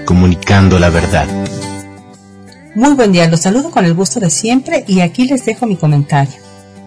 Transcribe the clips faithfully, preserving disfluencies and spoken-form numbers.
comunicando la verdad. Muy buen día, los saludo con el gusto de siempre y aquí les dejo mi comentario.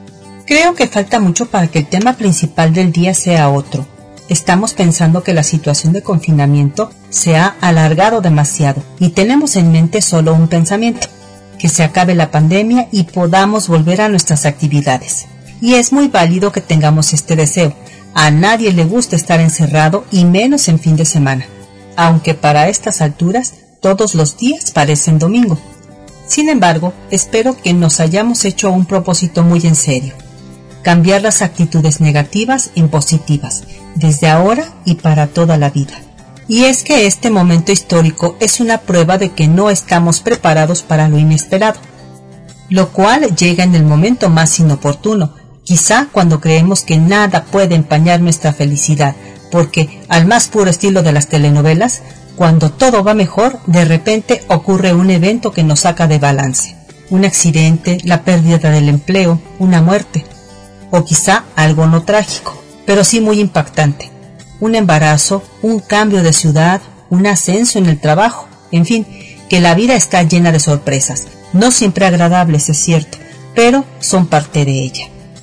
Creo que falta mucho para que el tema principal del día sea otro. Estamos pensando que la situación de confinamiento se ha alargado demasiado y tenemos en mente solo un pensamiento: que se acabe la pandemia y podamos volver a nuestras actividades. Y es muy válido que tengamos este deseo. A nadie le gusta estar encerrado y menos en fin de semana, aunque para estas alturas todos los días parecen domingo. Sin embargo, espero que nos hayamos hecho un propósito muy en serio: cambiar las actitudes negativas en positivas, desde ahora y para toda la vida. Y es que este momento histórico es una prueba de que no estamos preparados para lo inesperado, lo cual llega en el momento más inoportuno, quizá cuando creemos que nada puede empañar nuestra felicidad, porque, al más puro estilo de las telenovelas, cuando todo va mejor, de repente ocurre un evento que nos saca de balance. Un accidente, la pérdida del empleo, una muerte. O quizá algo no trágico, pero sí muy impactante. Un embarazo, un cambio de ciudad, un ascenso en el trabajo, en fin, que la vida está llena de sorpresas, no siempre agradables, es cierto, pero son parte de ella.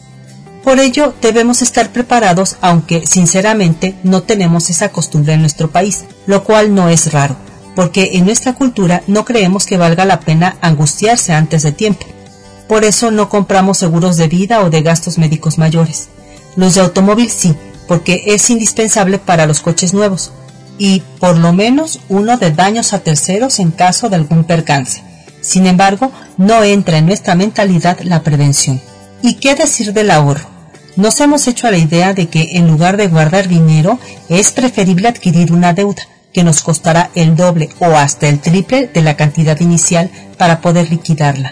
Por ello debemos estar preparados, aunque sinceramente no tenemos esa costumbre en nuestro país, lo cual no es raro, porque en nuestra cultura no creemos que valga la pena angustiarse antes de tiempo. Por eso no compramos seguros de vida o de gastos médicos mayores. Los de automóvil sí, porque es indispensable para los coches nuevos, y por lo menos uno de daños a terceros en caso de algún percance. Sin embargo, no entra en nuestra mentalidad la prevención. ¿Y qué decir del ahorro? Nos hemos hecho a la idea de que en lugar de guardar dinero, es preferible adquirir una deuda, que nos costará el doble o hasta el triple de la cantidad inicial para poder liquidarla.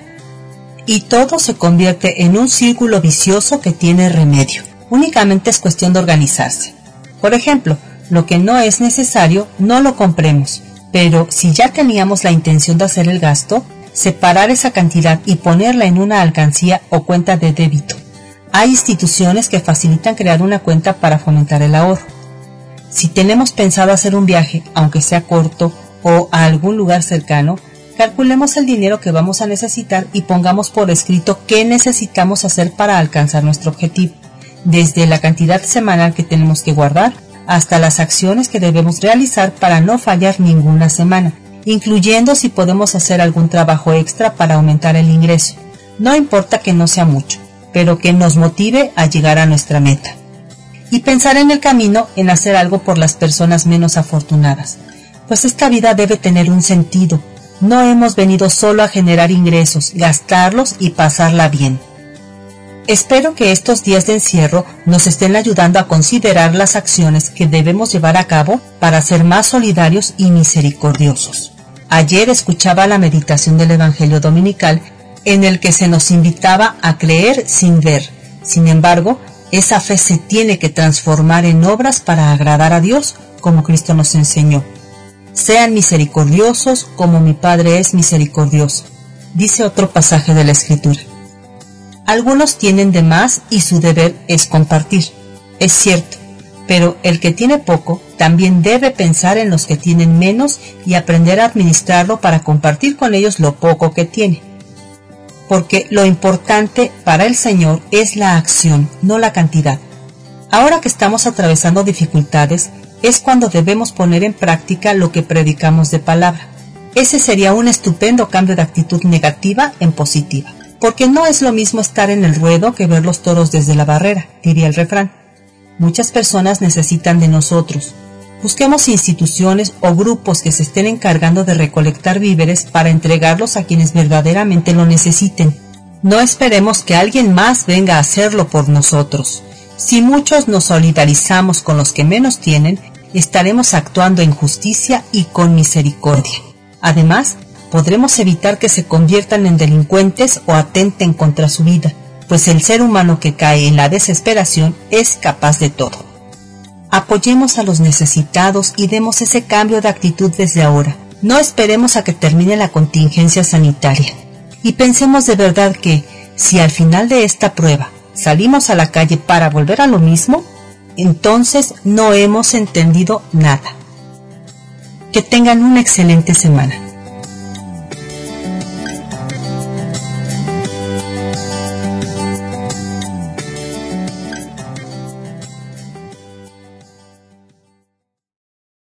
Y todo se convierte en un círculo vicioso que tiene remedio. Únicamente es cuestión de organizarse. Por ejemplo, lo que no es necesario, no lo compremos, pero si ya teníamos la intención de hacer el gasto, separar esa cantidad y ponerla en una alcancía o cuenta de débito. Hay instituciones que facilitan crear una cuenta para fomentar el ahorro. Si tenemos pensado hacer un viaje, aunque sea corto, o a algún lugar cercano, calculemos el dinero que vamos a necesitar y pongamos por escrito qué necesitamos hacer para alcanzar nuestro objetivo, desde la cantidad semanal que tenemos que guardar hasta las acciones que debemos realizar para no fallar ninguna semana, incluyendo si podemos hacer algún trabajo extra para aumentar el ingreso. No importa que no sea mucho, pero que nos motive a llegar a nuestra meta. Y pensar en el camino en hacer algo por las personas menos afortunadas, pues esta vida debe tener un sentido. No hemos venido solo a generar ingresos, gastarlos y pasarla bien. Espero que estos días de encierro nos estén ayudando a considerar las acciones que debemos llevar a cabo para ser más solidarios y misericordiosos. Ayer escuchaba la meditación del Evangelio Dominical en el que se nos invitaba a creer sin ver. Sin embargo, esa fe se tiene que transformar en obras para agradar a Dios, como Cristo nos enseñó. Sean misericordiosos como mi Padre es misericordioso, dice otro pasaje de la Escritura. Algunos tienen de más y su deber es compartir. Es cierto, pero el que tiene poco también debe pensar en los que tienen menos y aprender a administrarlo para compartir con ellos lo poco que tiene. Porque lo importante para el Señor es la acción, no la cantidad. Ahora que estamos atravesando dificultades, es cuando debemos poner en práctica lo que predicamos de palabra. Ese sería un estupendo cambio de actitud negativa en positiva. Porque no es lo mismo estar en el ruedo que ver los toros desde la barrera, diría el refrán. Muchas personas necesitan de nosotros. Busquemos instituciones o grupos que se estén encargando de recolectar víveres para entregarlos a quienes verdaderamente lo necesiten. No esperemos que alguien más venga a hacerlo por nosotros. Si muchos nos solidarizamos con los que menos tienen, estaremos actuando en justicia y con misericordia. Además, podremos evitar que se conviertan en delincuentes o atenten contra su vida, pues el ser humano que cae en la desesperación es capaz de todo. Apoyemos a los necesitados y demos ese cambio de actitud desde ahora. No esperemos a que termine la contingencia sanitaria. Y pensemos de verdad que, si al final de esta prueba salimos a la calle para volver a lo mismo, entonces no hemos entendido nada. Que tengan una excelente semana.